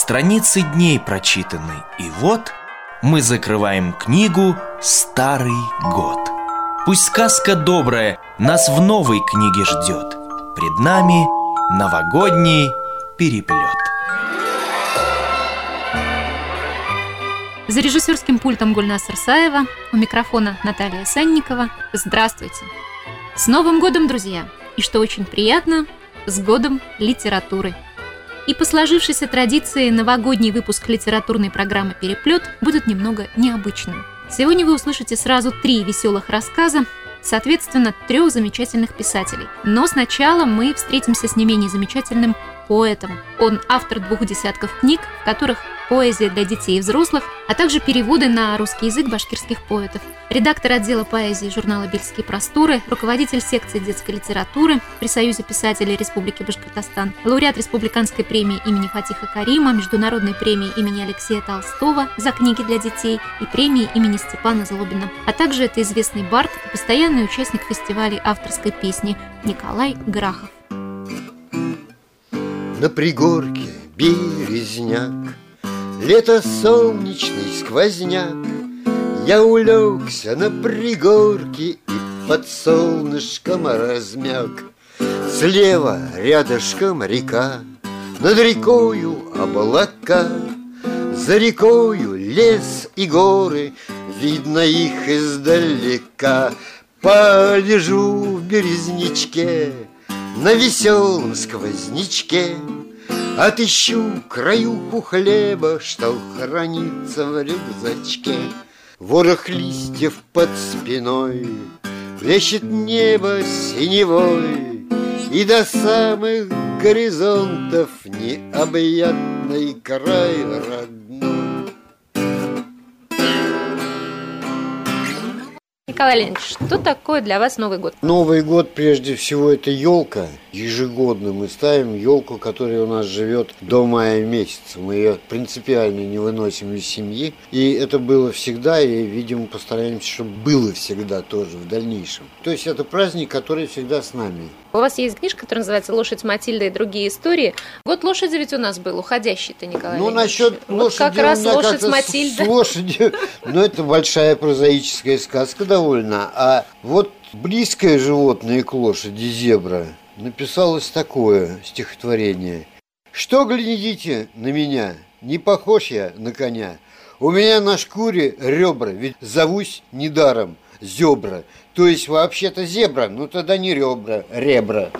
страницы дней прочитаны, и вот мы закрываем книгу «Старый год». Пусть сказка добрая нас в новой книге ждет. Пред нами новогодний переплет. За режиссерским пультом Гульназ Рсаева, у микрофона Наталья Санникова. Здравствуйте! С Новым годом, друзья! И что очень приятно, с годом литературы. И по сложившейся традиции новогодний выпуск литературной программы «Переплет» будет немного необычным. Сегодня вы услышите сразу 3 веселых рассказа, соответственно, 3 замечательных писателей. Но сначала мы встретимся с не менее замечательным поэтом. Он автор 2 десятков книг, в которых поэзия для детей и взрослых, а также переводы на русский язык башкирских поэтов. Редактор отдела поэзии журнала «Бельские просторы», руководитель секции детской литературы при Союзе писателей Республики Башкортостан, лауреат республиканской премии имени Фатиха Карима, международной премии имени Алексея Толстого за книги для детей и премии имени Степана Злобина. А также это известный бард и постоянный участник фестивалей авторской песни Николай Грахов. На пригорке березняк, лето солнечный сквозняк. Я улегся на пригорке и под солнышком размяк. Слева рядышком река, над рекою облака, за рекою лес и горы, видно их издалека. Полежу в березнячке, на веселом сквознячке, отыщу краюху хлеба, что хранится в рюкзачке. Ворох листьев под спиной, плещет небо синевой, и до самых горизонтов необъятный край родной. Николай Леонидович, что такое для вас Новый год? Новый год, прежде всего, это елка. Ежегодно мы ставим елку, которая у нас живет до мая месяца. Мы ее принципиально не выносим из семьи. И это было всегда, и, видимо, постараемся, чтобы было всегда тоже в дальнейшем. То есть это праздник, который всегда с нами. У вас есть книжка, которая называется «Лошадь Матильда и другие истории». Год лошади ведь у нас был, уходящий-то, Николай Леонидович. Насчет вот лошади, как раз «Лошадь как-то Матильда». С лошадью, это большая прозаическая сказка довольно. А вот близкое животное к лошади, зебра, написалось такое стихотворение. «Что глядите на меня? Не похож я на коня. У меня на шкуре ребра, ведь зовусь недаром зебра. То есть вообще-то зебра, но тогда не ребра».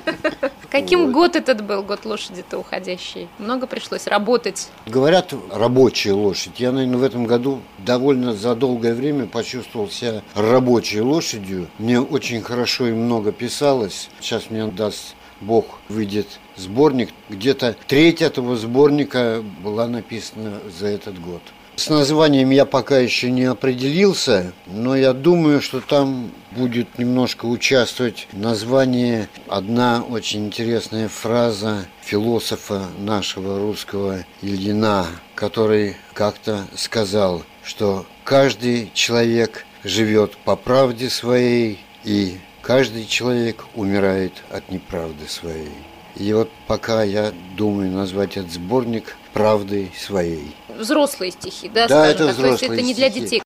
Каким год этот был, год лошади-то уходящий? Много пришлось работать? Говорят, рабочая лошадь. Я, наверное, в этом году довольно за долгое время почувствовал себя рабочей лошадью. Мне очень хорошо и много писалось. Сейчас мне даст Бог, выйдет сборник. Где-то треть этого сборника была написана за этот год. С названием я пока еще не определился, но я думаю, что там будет немножко участвовать в названии одна очень интересная фраза философа нашего русского Ильина, который как-то сказал, что каждый человек живет по правде своей, и каждый человек умирает от неправды своей. И вот пока я думаю назвать этот сборник «Правдой своей». Взрослые стихи, да? Да, скажем это так. взрослые То есть это не стихи. для детей.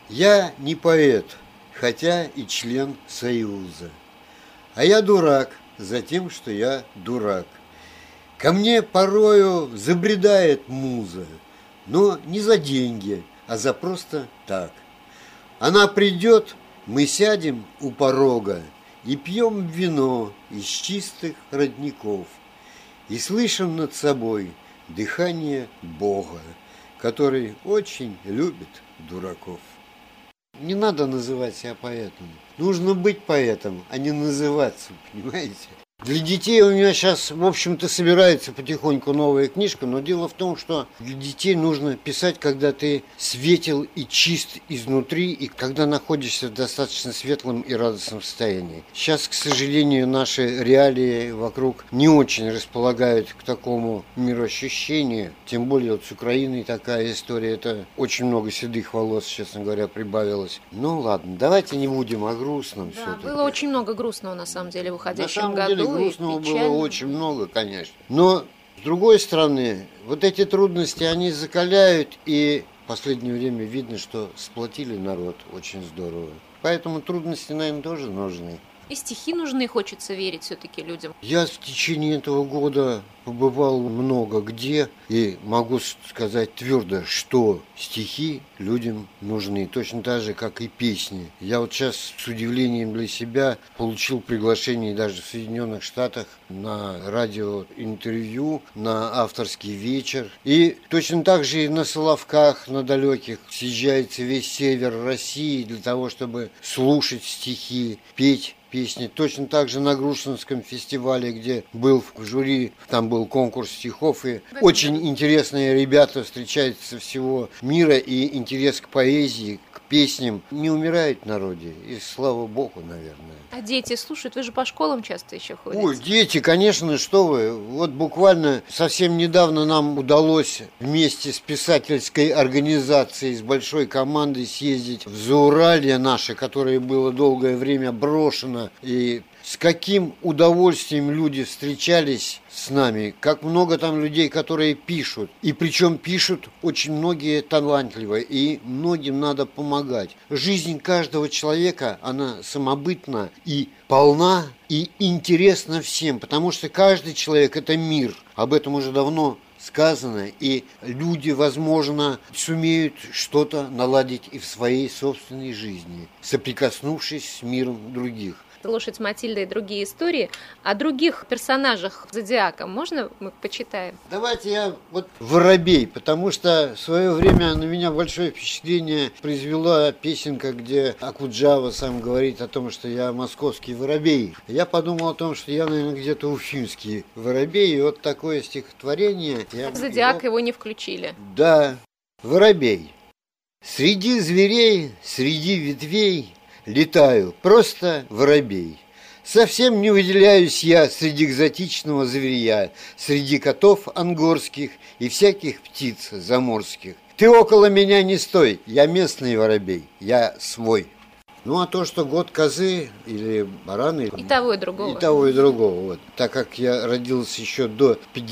Я не поэт, хотя и член Союза. А я дурак за тем, что я дурак. Ко мне порою забредает муза, но не за деньги, а за просто так. Она придет, мы сядем у порога и пьем вино из чистых родников, и слышим над собой дыхание Бога, который очень любит дураков. Не надо называть себя поэтом. Нужно быть поэтом, а не называться, понимаете? Для детей у меня сейчас, в общем-то, собирается потихоньку новая книжка, но дело в том, что для детей нужно писать, когда ты светел и чист изнутри, и когда находишься в достаточно светлом и радостном состоянии. Сейчас, к сожалению, наши реалии вокруг не очень располагают к такому мироощущению, тем более вот с Украиной такая история, это очень много седых волос, честно говоря, прибавилось. Ну ладно, давайте не будем о грустном все-таки. Было очень много грустного, на самом деле, в уходящем году. Грустного было очень много, конечно. Но С другой стороны, вот эти трудности, они закаляют, и в последнее время видно, что сплотили народ очень здорово. Поэтому трудности, наверное, тоже нужны. И стихи нужны, хочется верить все-таки людям. Я в течение этого года побывал много где и могу сказать твердо, что стихи людям нужны, точно так же, как и песни. Я вот сейчас с удивлением для себя получил приглашение даже в Соединенных Штатах на радиоинтервью, на авторский вечер. И точно так же и на Соловках, на далеких, съезжается весь север России для того, чтобы слушать стихи, петь песни. Точно так же на Грушинском фестивале, где был в жюри, там был конкурс стихов, и очень интересные ребята встречаются со всего мира, и интерес к поэзии, к песням не умирает в народе, и слава богу, наверное. А дети слушают? Вы же по школам часто еще ходите. Ой, дети, конечно, что вы. Вот буквально совсем недавно нам удалось вместе с писательской организацией, с большой командой съездить в Зауралье наше, которое было долгое время брошено. И с каким удовольствием люди встречались с нами, как много там людей, которые пишут. И причем пишут очень многие талантливо, и многим надо помогать. Жизнь каждого человека, она самобытна и полна, и интересна всем, потому что каждый человек – это мир. Об этом уже давно сказано, и люди, возможно, сумеют что-то наладить и в своей собственной жизни, соприкоснувшись с миром других. «Лошадь Матильда» и другие истории. О других персонажах Зодиака можно мы почитаем? Давайте я вот воробей, потому что в свое время на меня большое впечатление произвела песенка, где Акуджава сам говорит о том, что я московский воробей. Я подумал о том, что я, наверное, где-то уфимский воробей, и вот такое стихотворение. В «Зодиак» его не включили. Да, воробей. Среди зверей, среди ветвей летаю, просто воробей. Совсем не выделяюсь я среди экзотичного зверя, среди котов ангорских и всяких птиц заморских. Ты около меня не стой, я местный воробей, я свой. Ну, а то, что год козы или бараны... И того, и другого. И того, и другого. Вот. Так как я родился еще до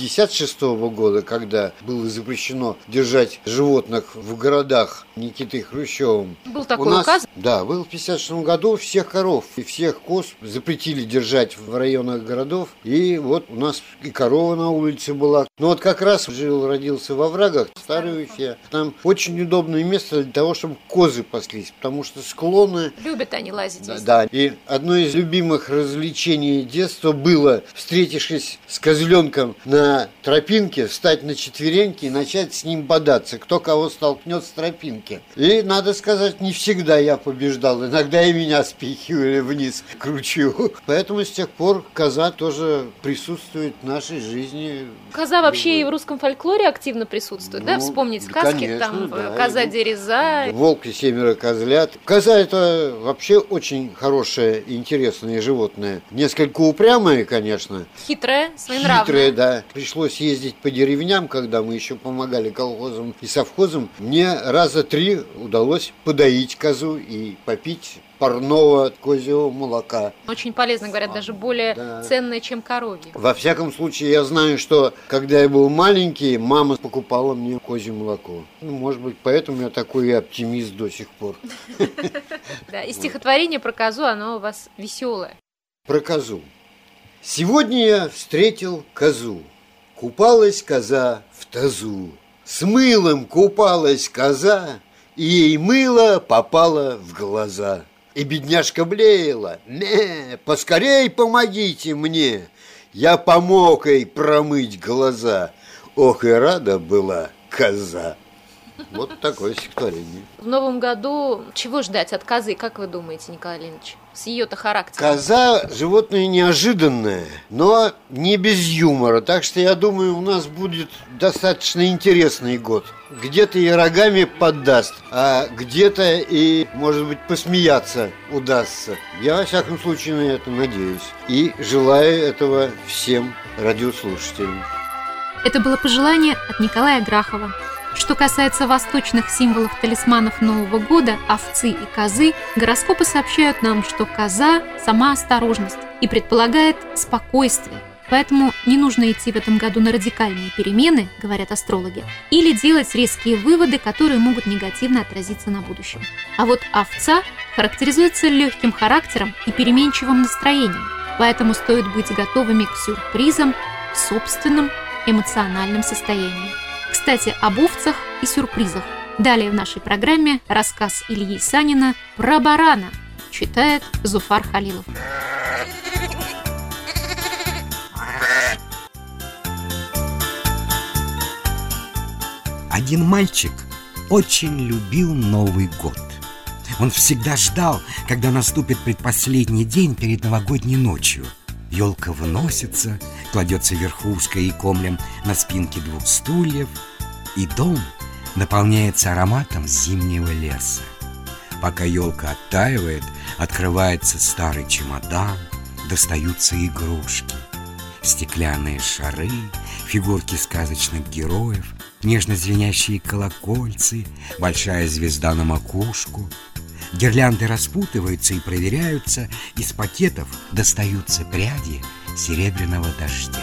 56-го года, когда было запрещено держать животных в городах Никитой Хрущевым. Был такой указ? Да, был в 56-м году всех коров и всех коз запретили держать в районах городов. И вот у нас и корова на улице была. Но вот как раз родился во Врагах, в Старой Уфе. Там очень удобное место для того, чтобы козы паслись, потому что склоны... Любят они лазить. Да, и одно из любимых развлечений детства было, встретившись с козленком на тропинке, встать на четвереньки и начать с ним бодаться, кто кого столкнет с тропинки. И, надо сказать, не всегда я побеждал, иногда и меня спихивали вниз к ручью. Поэтому с тех пор коза тоже присутствует в нашей жизни. Коза вообще и в русском фольклоре активно присутствует, да? Вспомнить сказки, конечно, там да. «Коза дереза». «Волк и 7 козлят». Коза – это вообще очень хорошее и интересное животное. Несколько упрямое, конечно. Хитрое, своенравное. Хитрое, да. Пришлось ездить по деревням, когда мы еще помогали колхозам и совхозам. Мне раза 3 удалось подоить козу и попить парного козьего молока. Очень полезно, говорят, даже более ценное, чем коровье. Во всяком случае, я знаю, что когда я был маленький, мама покупала мне козье молоко. Ну, может быть, поэтому я такой оптимист до сих пор. Да, и стихотворение про козу, оно у вас веселое. Про козу. Сегодня я встретил козу. Купалась коза в тазу. С мылом купалась коза, и ей мыло попало в глаза. И бедняжка блеяла: «Не, поскорей помогите мне!» Я помог ей промыть глаза. Ох, и рада была коза. Вот такое стихотворение. В новом году чего ждать от козы, как вы думаете, Николай Леонидович? С ее-то характером. Коза – животное неожиданное, но не без юмора. Так что, я думаю, у нас будет достаточно интересный год. Где-то и рогами поддаст, а где-то и, может быть, посмеяться удастся. Я, во всяком случае, на это надеюсь. И желаю этого всем радиослушателям. Это было пожелание от Николая Грахова. Что касается восточных символов-талисманов Нового года, овцы и козы, гороскопы сообщают нам, что коза – сама осторожность и предполагает спокойствие. Поэтому не нужно идти в этом году на радикальные перемены, говорят астрологи, или делать резкие выводы, которые могут негативно отразиться на будущем. А вот овца характеризуется легким характером и переменчивым настроением, поэтому стоит быть готовыми к сюрпризам в собственном эмоциональном состоянии. Кстати, об овцах и сюрпризах. Далее в нашей программе рассказ Ильи Санина про барана. Читает Зуфар Халилов. Один мальчик очень любил Новый год. Он всегда ждал, когда наступит предпоследний день перед новогодней ночью. Елка выносится, кладется верхушкой и комлем на спинке 2 стульев, и дом наполняется ароматом зимнего леса. Пока елка оттаивает, открывается старый чемодан, достаются игрушки. Стеклянные шары, фигурки сказочных героев, нежно звенящие колокольцы, большая звезда на макушку. Гирлянды распутываются и проверяются, из пакетов достаются пряди серебряного дождя.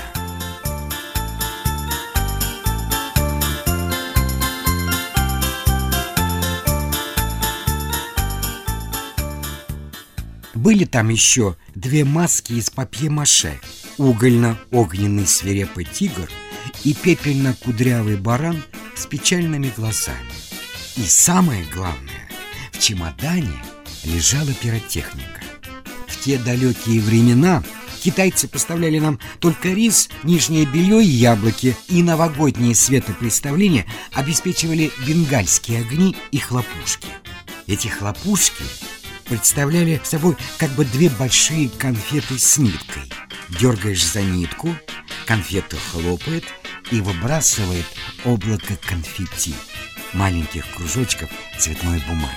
Были там еще 2 маски из папье-маше: угольно-огненный свирепый тигр и пепельно-кудрявый баран с печальными глазами. И самое главное, в чемодане лежала пиротехника. В те далекие времена китайцы поставляли нам только рис, нижнее белье и яблоки, и новогодние светопреставления обеспечивали бенгальские огни и хлопушки. Эти хлопушки представляли собой как бы 2 большие конфеты с ниткой. Дергаешь за нитку, конфета хлопает и выбрасывает облако конфетти, маленьких кружочков цветной бумаги.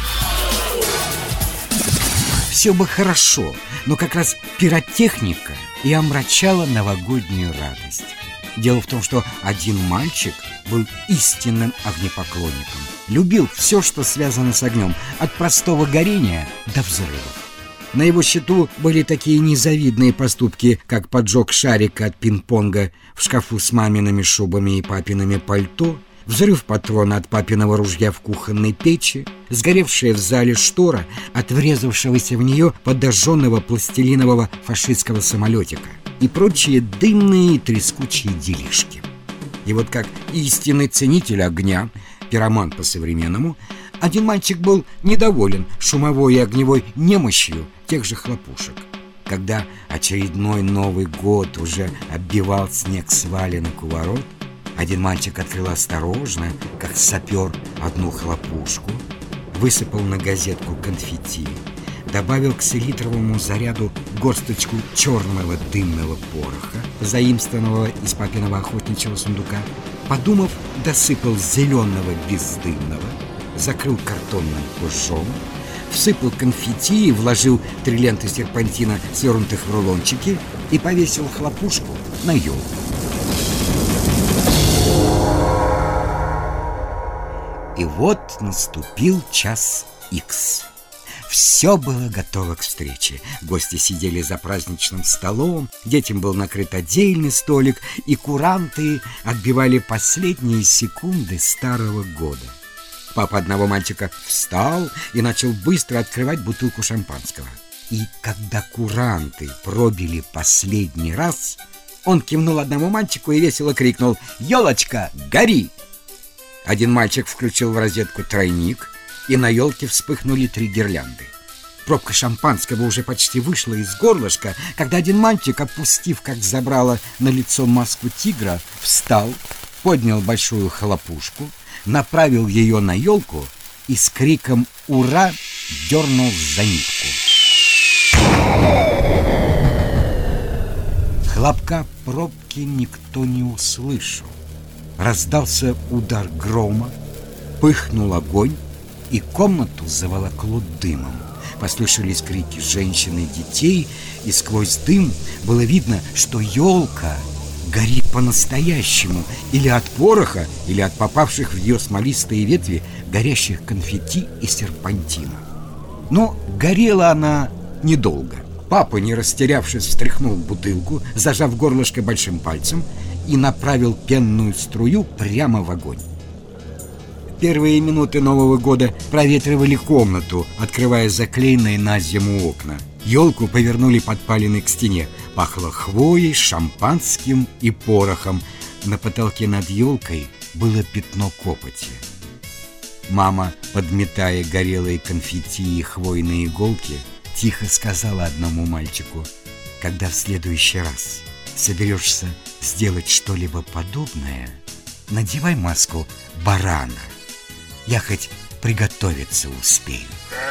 Все бы хорошо, но как раз пиротехника и омрачала новогоднюю радость. Дело в том, что один мальчик был истинным огнепоклонником. Любил все, что связано с огнем, от простого горения до взрывов. На его счету были такие незавидные поступки, как поджог шарика от пинг-понга в шкафу с мамиными шубами и папиными пальто, взрыв патрона от папиного ружья в кухонной печи, сгоревшая в зале штора от врезавшегося в нее подожженного пластилинового фашистского самолетика и прочие дымные и трескучие делишки. И вот как истинный ценитель огня, пироман по-современному, один мальчик был недоволен шумовой и огневой немощью тех же хлопушек. Когда очередной Новый год уже оббивал снег с валенок у ворот, один мальчик открыл осторожно, как сапер, 1 хлопушку, высыпал на газетку конфетти, добавил к селитровому заряду горсточку черного дымного пороха, заимствованного из папиного охотничьего сундука, подумав, досыпал зеленого бездымного, закрыл картонным кожом, всыпал конфетти и вложил 3 ленты серпантина, свернутых в рулончики, и повесил хлопушку на елку. И вот наступил час икс. Все было готово к встрече. Гости сидели за праздничным столом, детям был накрыт отдельный столик, и куранты отбивали последние секунды старого года. Папа одного мальчика встал и начал быстро открывать бутылку шампанского. И когда куранты пробили последний раз, он кивнул одному мальчику и весело крикнул: «Елочка, гори!» Один мальчик включил в розетку тройник, и на елке вспыхнули 3 гирлянды. Пробка шампанского уже почти вышла из горлышка, когда один мальчик, опустив, как забрало, на лицо маску тигра, встал, поднял большую хлопушку, направил ее на елку и с криком «Ура!» дернул за нитку. Хлопка пробки никто не услышал. Раздался удар грома, пыхнул огонь, и комнату заволокло дымом. Послышались крики женщин и детей, и сквозь дым было видно, что елка горит по-настоящему, или от пороха, или от попавших в ее смолистые ветви горящих конфетти и серпантина. Но горела она недолго. Папа, не растерявшись, встряхнул бутылку, зажав горлышко большим пальцем, и направил пенную струю прямо в огонь. Первые минуты Нового года проветривали комнату, открывая заклеенные на зиму окна. Елку повернули подпаленной к стене. Пахло хвоей, шампанским и порохом. На потолке над елкой было пятно копоти. Мама, подметая горелые конфетти и хвойные иголки, тихо сказала одному мальчику: «Когда в следующий раз соберешься сделать что-либо подобное, надевай маску барана. Я хоть приготовиться успею».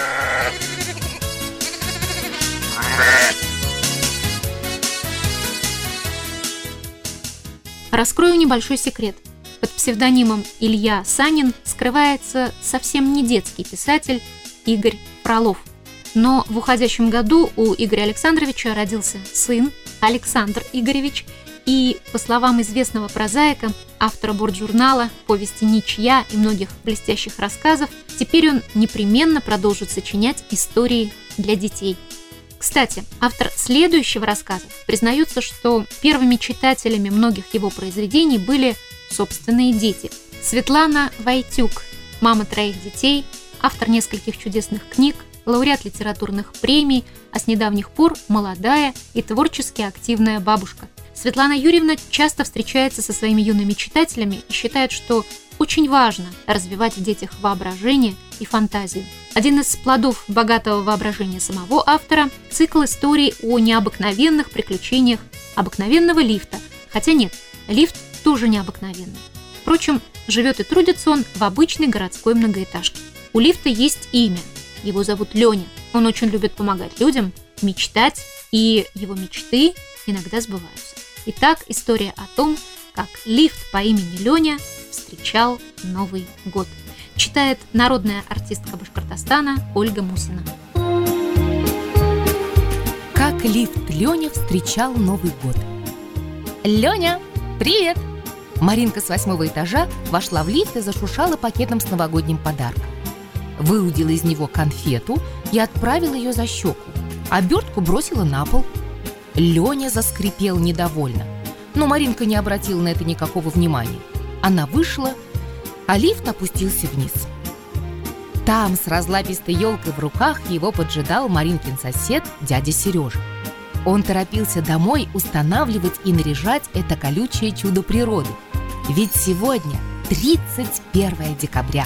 Раскрою небольшой секрет. Под псевдонимом Илья Санин скрывается совсем не детский писатель Игорь Фролов. Но в уходящем году у Игоря Александровича родился сын Александр Игоревич, и, по словам известного прозаика, автора бортжурнала, повести «Ничья» и многих блестящих рассказов, теперь он непременно продолжит сочинять истории для детей. Кстати, автор следующего рассказа признается, что первыми читателями многих его произведений были собственные дети. Светлана Войтюк, мама 3 детей, автор нескольких чудесных книг, лауреат литературных премий, а с недавних пор молодая и творчески активная бабушка. Светлана Юрьевна часто встречается со своими юными читателями и считает, что очень важно развивать в детях воображение и фантазию. Один из плодов богатого воображения самого автора – цикл историй о необыкновенных приключениях обыкновенного лифта. Хотя нет, лифт тоже необыкновенный. Впрочем, живет и трудится он в обычной городской многоэтажке. У лифта есть имя. Его зовут Леня. Он очень любит помогать людям, мечтать, и его мечты иногда сбываются. Итак, история о том, как лифт по имени Леня встречал Новый год. Читает народная артистка Башкортостана Ольга Мусина. Как лифт Леня встречал Новый год. Леня, привет! Маринка с 8-го этажа вошла в лифт и зашуршала пакетом с новогодним подарком. Выудила из него конфету и отправила ее за щеку. Обертку бросила на пол. Леня заскрипел недовольно, но Маринка не обратила на это никакого внимания. Она вышла, а лифт опустился вниз. Там с разлапистой елкой в руках его поджидал Маринкин сосед, дядя Сережа. Он торопился домой устанавливать и наряжать это колючее чудо природы. Ведь сегодня 31 декабря.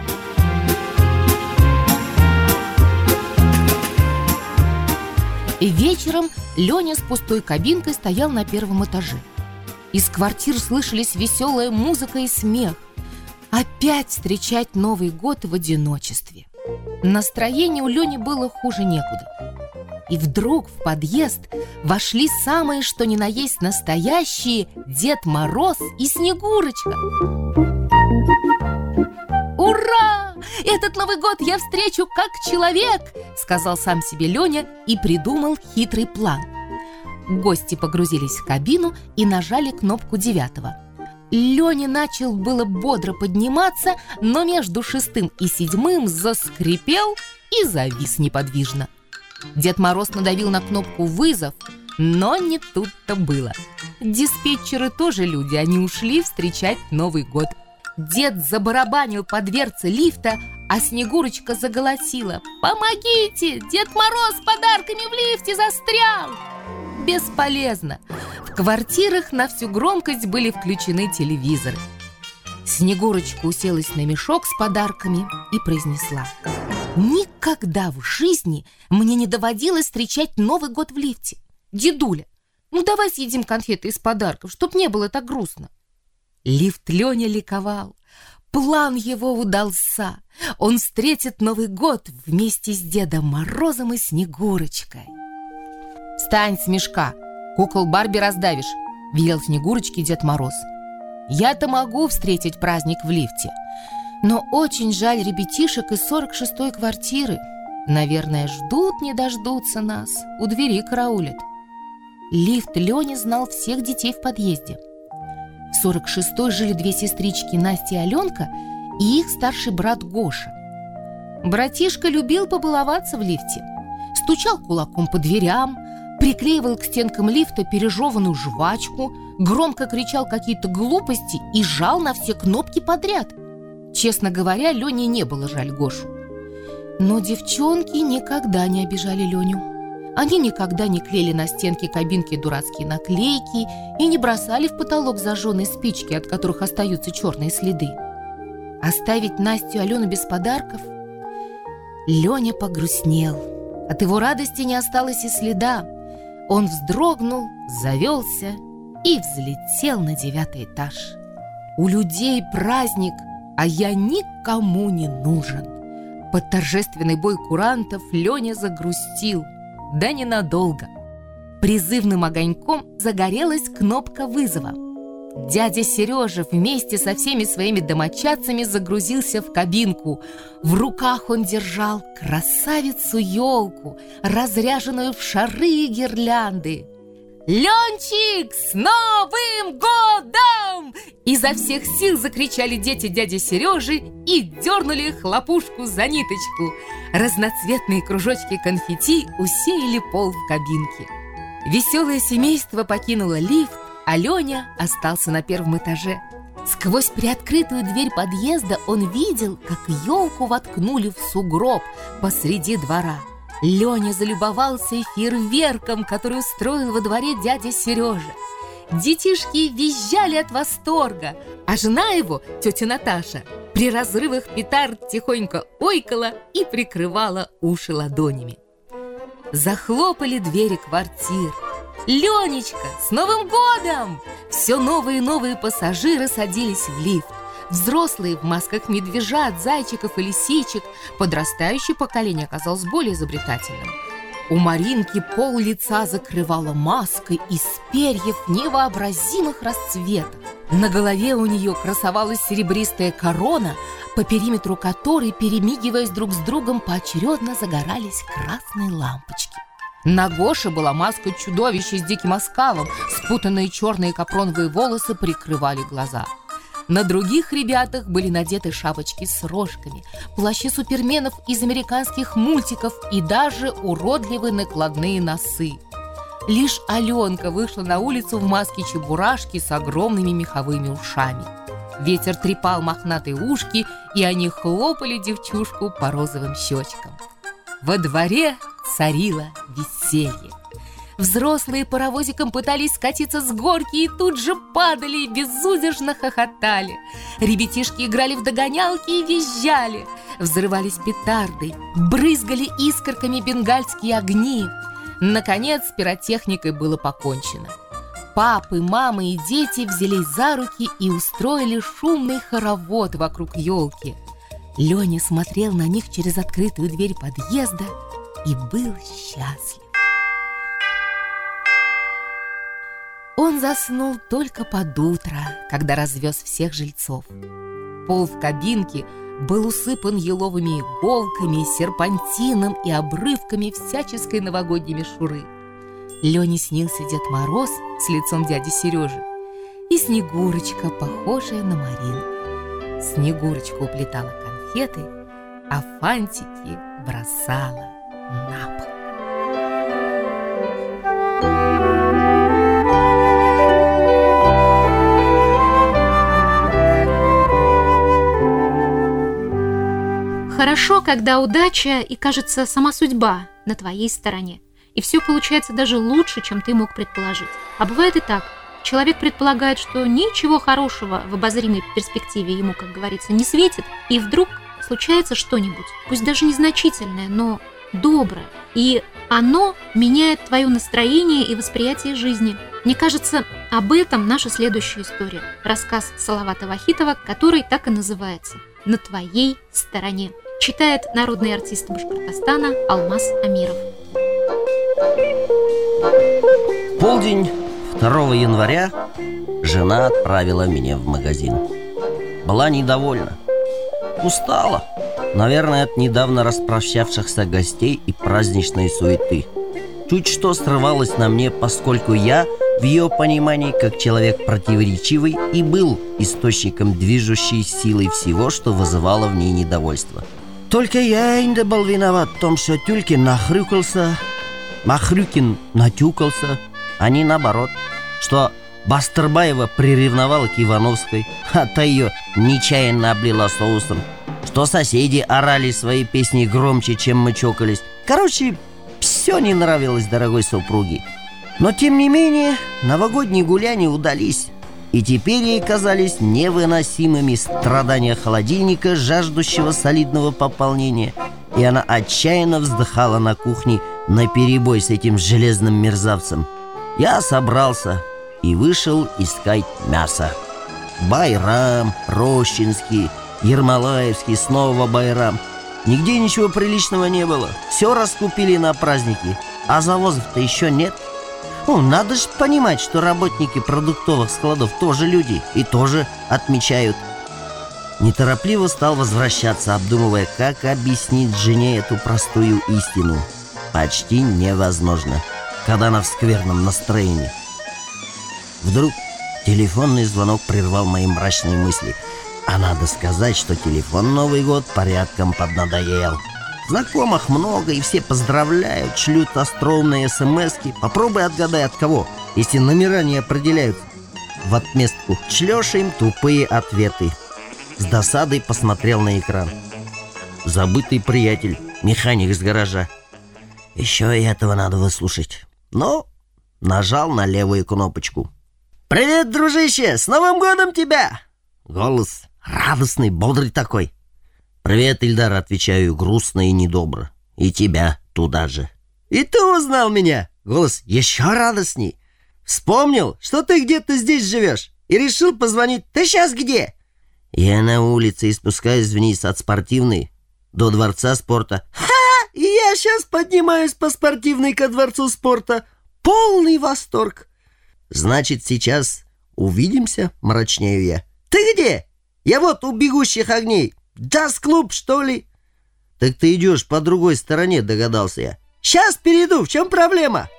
И вечером Леня с пустой кабинкой стоял на 1-м этаже. Из квартир слышались веселая музыка и смех. Опять встречать Новый год в одиночестве. Настроение у Лени было хуже некуда. И вдруг в подъезд вошли самые что ни на есть настоящие Дед Мороз и Снегурочка. «Ура! Этот Новый год я встречу как человек!» — сказал сам себе Леня и придумал хитрый план. Гости погрузились в кабину и нажали кнопку 9-го. Леня начал было бодро подниматься, но между 6-м и 7-м заскрипел и завис неподвижно. Дед Мороз надавил на кнопку «Вызов», но не тут-то было. Диспетчеры тоже люди, они ушли встречать Новый год. Дед забарабанил по дверце лифта, а Снегурочка заголосила: «Помогите! Дед Мороз с подарками в лифте застрял!» Бесполезно. В квартирах на всю громкость были включены телевизоры. Снегурочка уселась на мешок с подарками и произнесла: «Никогда в жизни мне не доводилось встречать Новый год в лифте. Дедуля, ну давай съедим конфеты из подарков, чтоб не было так грустно». Лифт Леня ликовал. План его удался. Он встретит Новый год вместе с Дедом Морозом и Снегурочкой. «Встань с мешка, кукол Барби раздавишь», — велел Снегурочке Дед Мороз. «Я-то могу встретить праздник в лифте, но очень жаль ребятишек из 46-й квартиры. Наверное, ждут не дождутся нас, у двери караулят». Лифт Леня знал всех детей в подъезде. В 46-й жили 2 сестрички, Настя и Аленка, и их старший брат Гоша. Братишка любил побаловаться в лифте. стучал кулаком по дверям, приклеивал к стенкам лифта пережеванную жвачку, громко кричал какие-то глупости и жал на все кнопки подряд. Честно говоря, Лене не было жаль Гошу. Но девчонки никогда не обижали Леню. Они никогда не клеили на стенки кабинки дурацкие наклейки и не бросали в потолок зажженные спички, от которых остаются черные следы. Оставить Настю и Алену без подарков? Леня погрустнел. От его радости не осталось и следа. Он вздрогнул, завелся и взлетел на 9-й этаж. У людей праздник, а я никому не нужен. Под торжественный бой курантов Леня загрустил. Да ненадолго. Призывным огоньком загорелась кнопка вызова. Дядя Сережа вместе со всеми своими домочадцами загрузился в кабинку. В руках он держал красавицу-елку, разряженную в шары и гирлянды. «Ленчик, с Новым годом!» Изо всех сил закричали дети дяди Сережи и дернули хлопушку за ниточку. Разноцветные кружочки конфетти усеяли пол в кабинке. Веселое семейство покинуло лифт, а Леня остался на 1-м этаже. Сквозь приоткрытую дверь подъезда он видел, как елку воткнули в сугроб посреди двора. Леня залюбовался фейерверком, который устроил во дворе дядя Сережа. Детишки визжали от восторга, а жена его, тетя Наташа, при разрывах петард тихонько ойкала и прикрывала уши ладонями. Захлопали двери квартир. «Ленечка, с Новым годом!» Все новые и новые пассажиры садились в лифт. Взрослые в масках медвежат, зайчиков и лисичек. Подрастающее поколение оказалось более изобретательным. У Маринки пол лица закрывала маска из перьев невообразимых расцветов. На голове у нее красовалась серебристая корона, по периметру которой, перемигиваясь друг с другом, поочередно загорались красные лампочки. На Гоше была маска чудовища с диким оскалом, спутанные черные капроновые волосы прикрывали глаза. На других ребятах были надеты шапочки с рожками, плащи суперменов из американских мультиков и даже уродливые накладные носы. Лишь Аленка вышла на улицу в маске чебурашки с огромными меховыми ушами. Ветер трепал мохнатые ушки, и они хлопали девчушку по розовым щечкам. Во дворе царило веселье. Взрослые паровозиком пытались скатиться с горки и тут же падали и безудержно хохотали. Ребятишки играли в догонялки и визжали. Взрывались петарды, брызгали искорками бенгальские огни. Наконец, с пиротехникой было покончено. Папы, мамы и дети взялись за руки и устроили шумный хоровод вокруг елки. Леня смотрел на них через открытую дверь подъезда и был счастлив. Он заснул только под утро, когда развез всех жильцов. Пол в кабинке был усыпан еловыми иголками, серпантином и обрывками всяческой новогодней мишуры. Лене снился Дед Мороз с лицом дяди Сережи и Снегурочка, похожая на Маринку. Снегурочка уплетала конфеты, а фантики бросала на пол. Хорошо, когда удача и, кажется, сама судьба на твоей стороне. И все получается даже лучше, чем ты мог предположить. А бывает и так. Человек предполагает, что ничего хорошего в обозримой перспективе ему, как говорится, не светит, и вдруг случается что-нибудь, пусть даже незначительное, но доброе. И оно меняет твое настроение и восприятие жизни. Мне кажется, об этом наша следующая история. Рассказ Салавата Вахитова, который так и называется «На твоей стороне». Читает народный артист Башкортостана Алмаз Амиров. Полдень 2 января жена отправила меня в магазин. Была недовольна. Устала, наверное, от недавно распрощавшихся гостей и праздничной суеты. Чуть что срывалось на мне, поскольку я, в ее понимании, как человек противоречивый, и был источником движущей силы всего, что вызывало в ней недовольство. Только я иногда был виноват в том, что Тюлькин нахрюкался, Махрюкин натюкался, а не наоборот, что Бастырбаева приревновала к Ивановской, а та ее нечаянно облила соусом, что соседи орали свои песни громче, чем мы чокались. Короче, все не нравилось дорогой супруге. Но тем не менее, новогодние гуляния удались, и теперь ей казались невыносимыми страдания холодильника, жаждущего солидного пополнения, и она отчаянно вздыхала на кухне наперебой с этим железным мерзавцем. Я собрался и вышел искать мясо. Байрам, Рощинский, Ермолаевский, снова Байрам. Нигде ничего приличного не было. Все раскупили на праздники, а завозов-то еще нет. Надо же понимать, что работники продуктовых складов тоже люди и тоже отмечают. Неторопливо стал возвращаться, обдумывая, как объяснить жене эту простую истину. Почти невозможно, когда она в скверном настроении. Вдруг телефонный звонок прервал мои мрачные мысли. А надо сказать, что телефон Новый год порядком поднадоел. Знакомых много, и все поздравляют, шлют остроумные смски. Попробуй отгадай от кого, если номера не определяют. В отместку шлешь им тупые ответы. С досадой посмотрел на экран. Забытый приятель, механик с гаража. Еще и этого надо выслушать. Но нажал на левую кнопочку. «Привет, дружище! С Новым годом тебя!» Голос радостный, бодрый такой. «Привет, Ильдар», — отвечаю грустно и недобро. «И тебя туда же». «И ты узнал меня?» Голос еще радостней. «Вспомнил, что ты где-то здесь живешь, и решил позвонить. Ты сейчас где?» Я на улице и спускаюсь вниз от Спортивной до Дворца спорта. «Ха! И я сейчас поднимаюсь по Спортивной ко Дворцу спорта. Полный восторг!» «Значит, сейчас увидимся?» — мрачнею я. «Ты где?» «Я вот у бегущих огней. Джаз-клуб, что ли?» «Так ты идешь по другой стороне», — догадался я. «Сейчас перейду, в чем проблема?»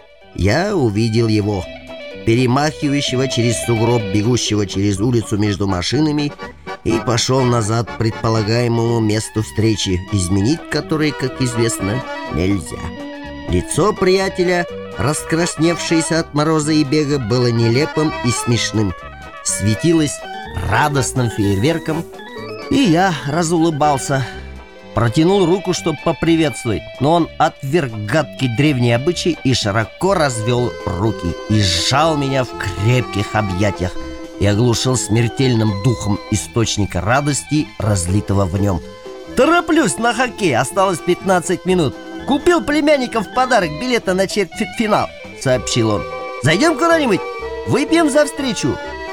Я увидел его, перемахивающего через сугроб, бегущего через улицу между машинами, и пошел назад к предполагаемому месту встречи, изменить которое, как известно, нельзя. Лицо приятеля, раскрасневшееся от мороза и бега, было нелепым и смешным, светилось радостным фейерверком, и я разулыбался. Протянул руку, чтобы поприветствовать, но он отверг гадкий древний обычай и широко развел руки, и сжал меня в крепких объятиях, и оглушил смертельным духом источника радости, разлитого в нем. «Тороплюсь на хоккей, осталось 15 минут. Купил племянникам в подарок билеты на четвертьфинал», — сообщил он. «Зайдем куда-нибудь? Выпьем за встречу».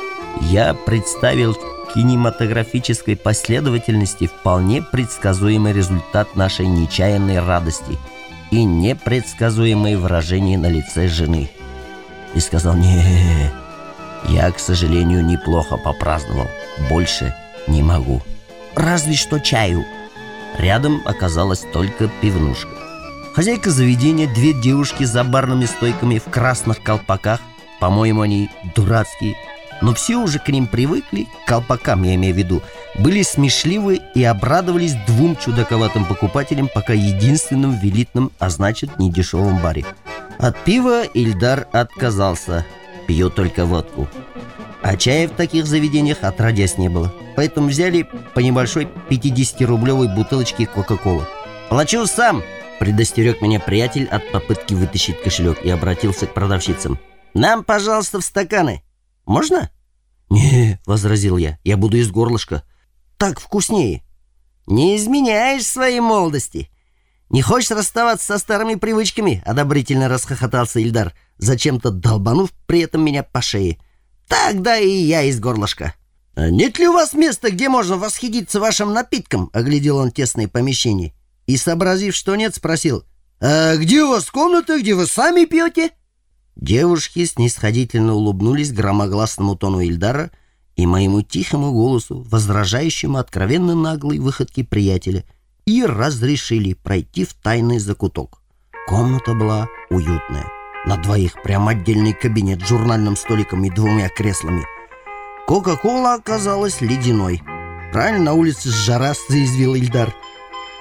Я представил в кинематографической последовательности вполне предсказуемый результат нашей нечаянной радости и непредсказуемые выражения на лице жены. И сказал: «Не, я, к сожалению, неплохо попраздновал. Больше не могу. Разве что чаю». Рядом оказалась только пивнушка. Хозяйка заведения, две девушки за барными стойками в красных колпаках. По-моему, они дурацкие, но все уже к ним привыкли, к колпакам я имею в виду, были смешливы и обрадовались двум чудаковатым покупателям, пока единственным в элитном, а значит недешевом баре. От пива Ильдар отказался, пью только водку. А чая в таких заведениях отродясь не было, поэтому взяли по небольшой 50-рублевой бутылочке Кока-Колы. «Плачу сам!» — предостерег меня приятель от попытки вытащить кошелек и обратился к продавщицам. «Нам, пожалуйста, в стаканы. Можно?» «Не», — возразил я, — «я буду из горлышка. Так вкуснее». «Не изменяешь своей молодости. Не хочешь расставаться со старыми привычками?» — одобрительно расхохотался Ильдар, зачем-то долбанув при этом меня по шее. «Тогда и я из горлышка». «Нет ли у вас места, где можно восхититься вашим напитком?» — оглядел он тесное помещение. И, сообразив, что нет, спросил: «А где у вас комната, где вы сами пьете?» Девушки снисходительно улыбнулись громогласному тону Ильдара и моему тихому голосу, возражающему откровенно наглой выходке приятеля, и разрешили пройти в тайный закуток. Комната была уютная. На двоих прям отдельный кабинет с журнальным столиком и двумя креслами. Кока-кола оказалась ледяной. «Правильно, на улице жара», — заязвил Ильдар.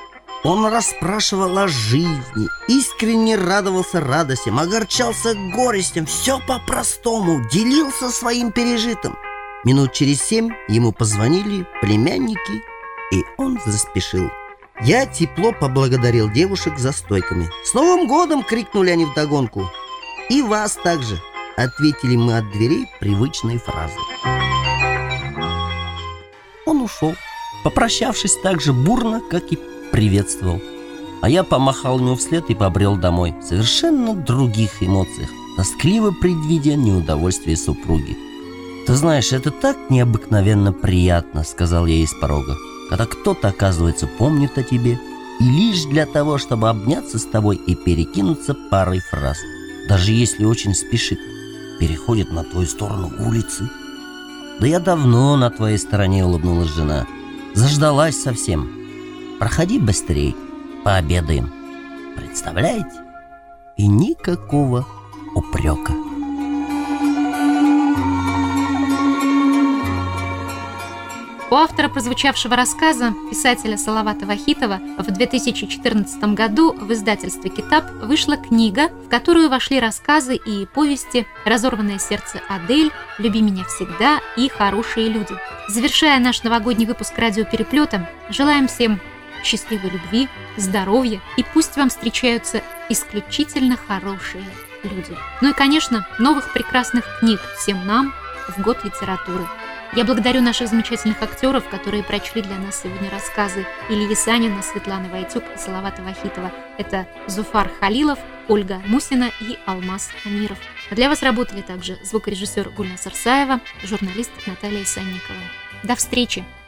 Он расспрашивал о жизни, искренне радовался радостям, огорчался горестям, все по-простому, делился своим пережитым. Минут через 7 ему позвонили племянники, и он заспешил. Я тепло поблагодарил девушек за стойками. «С Новым годом!» — крикнули они вдогонку. «И вас также!» — ответили мы от дверей привычной фразой. Он ушел, попрощавшись так же бурно, как и приветствовал. А я помахал ему вслед и побрел домой, в совершенно других эмоциях, тоскливо предвидя неудовольствие супруги. «Ты знаешь, это так необыкновенно приятно», — сказал я ей с порога, «когда кто-то, оказывается, помнит о тебе, и лишь для того, чтобы обняться с тобой и перекинуться парой фраз, даже если очень спешит, переходит на твою сторону улицы». «Да я давно на твоей стороне», — улыбнулась жена. «Заждалась совсем. Проходи быстрей, пообедаем. Представляете?» И никакого упрека. У автора прозвучавшего рассказа, писателя Салавата Вахитова, в 2014 году в издательстве «Китап» вышла книга, в которую вошли рассказы и повести «Разорванное сердце Адель», «Люби меня всегда» и «Хорошие люди». Завершая наш новогодний выпуск радиопереплета, желаем всем счастливой любви, здоровья, и пусть вам встречаются исключительно хорошие люди. Ну и, конечно, новых прекрасных книг всем нам в год литературы. Я благодарю наших замечательных актеров, которые прочли для нас сегодня рассказы Ильи Санина, Светланы Войтюк и Салавата Вахитова. Это Зуфар Халилов, Ольга Мусина и Алмаз Амиров. А для вас работали также звукорежиссер Гульнас Арсаева, журналист Наталья Санникова. До встречи!